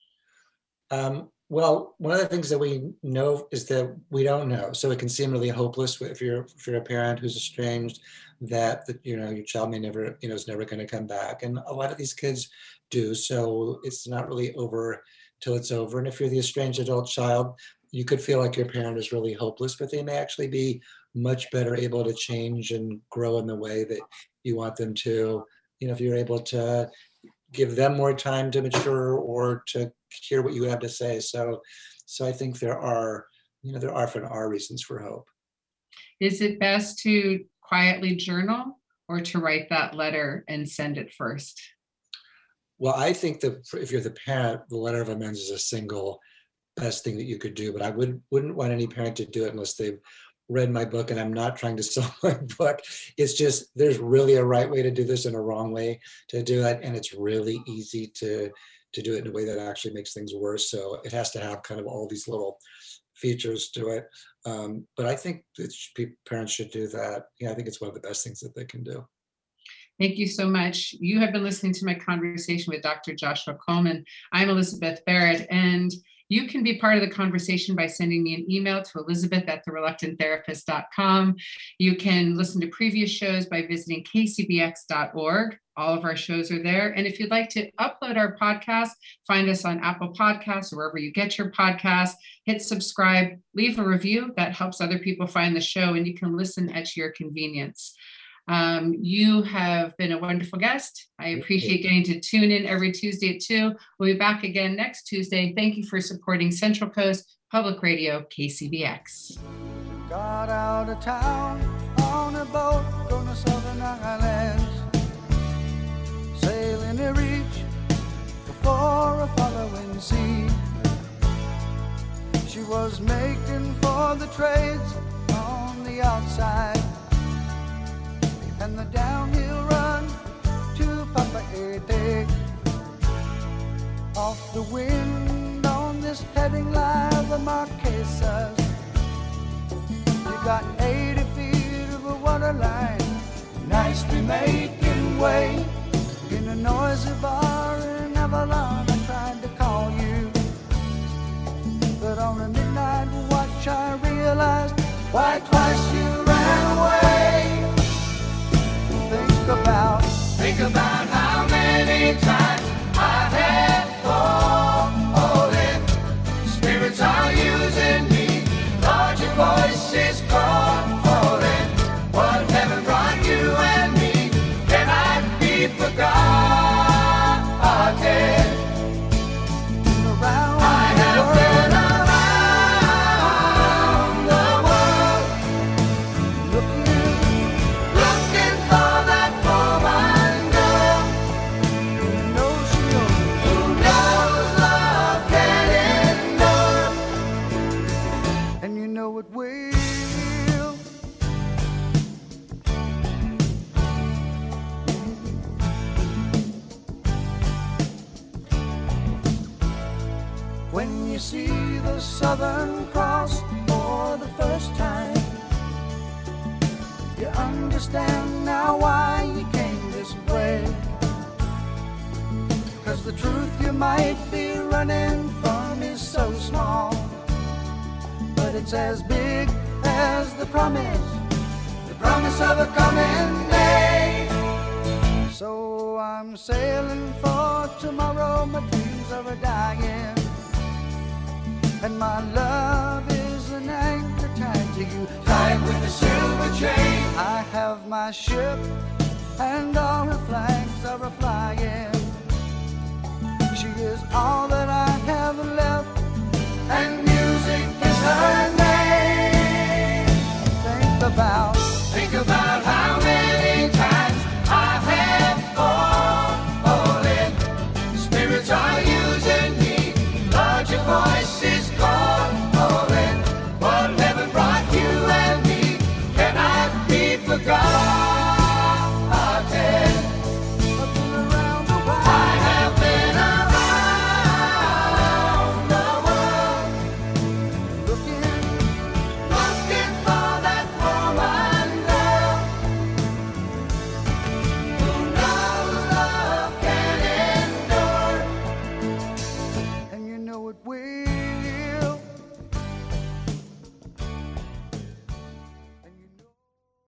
Well, one of the things that we know is that we don't know. So it can seem really hopeless if you're a parent who's estranged, that your child may never, is never going to come back. And a lot of these kids do. So it's not really over till it's over. And if you're the estranged adult child, you could feel like your parent is really hopeless, but they may actually be much better able to change and grow in the way that you want them to. If you're able to give them more time to mature or to hear what you have to say. So I think there often are reasons for hope. Is it best to quietly journal or to write that letter and send it first? Well, I think that if you're the parent, the letter of amends is a single best thing that you could do, but I wouldn't want any parent to do it unless they've read my book, and I'm not trying to sell my book. It's just, there's really a right way to do this and a wrong way to do it. And it's really easy to do it in a way that actually makes things worse. So it has to have kind of all these little features to it. But I think that parents should do that. Yeah, I think it's one of the best things that they can do. Thank you so much. You have been listening to my conversation with Dr. Joshua Coleman. I'm Elizabeth Barrett, and you can be part of the conversation by sending me an email to elizabeth@thereluctanttherapist.com. You can listen to previous shows by visiting kcbx.org. All of our shows are there. And if you'd like to upload our podcast, find us on Apple Podcasts or wherever you get your podcasts. Hit subscribe, leave a review. That helps other people find the show, and you can listen at your convenience. You have been a wonderful guest. I appreciate getting to tune in every Tuesday at 2. We'll be back again next Tuesday. Thank you for supporting Central Coast Public Radio, KCBX. Got out of town on a boat going to Southern Islands, sailing to reach before a following sea. She was making for the trades on the outside, and the downhill run to Papeete. Off the wind on this heading line, the Marquesas. You got 80 feet of a water line, nicely making way. In a noisy bar in Avalon, I tried to call you, but on a midnight watch I realized why twice you ran away. Think about how many times I had fallen. Spirits are using me, Lord, your voice is calling. What heaven brought you and me cannot be forgotten. I have been around the world, looking for that woman girl who knows love can endure, and you know it will. When you see the Southern Cross for the first time, you understand now why you came this way. 'Cause the truth you might be running from is so small, but it's as big as the promise of a coming day. So I'm sailing for tomorrow, my dreams are dying, and my love is an anchor tied to you, tied with a silver chain. I have my ship, and all her flags are a-flying. She is all that I have left, and music is her name. Think about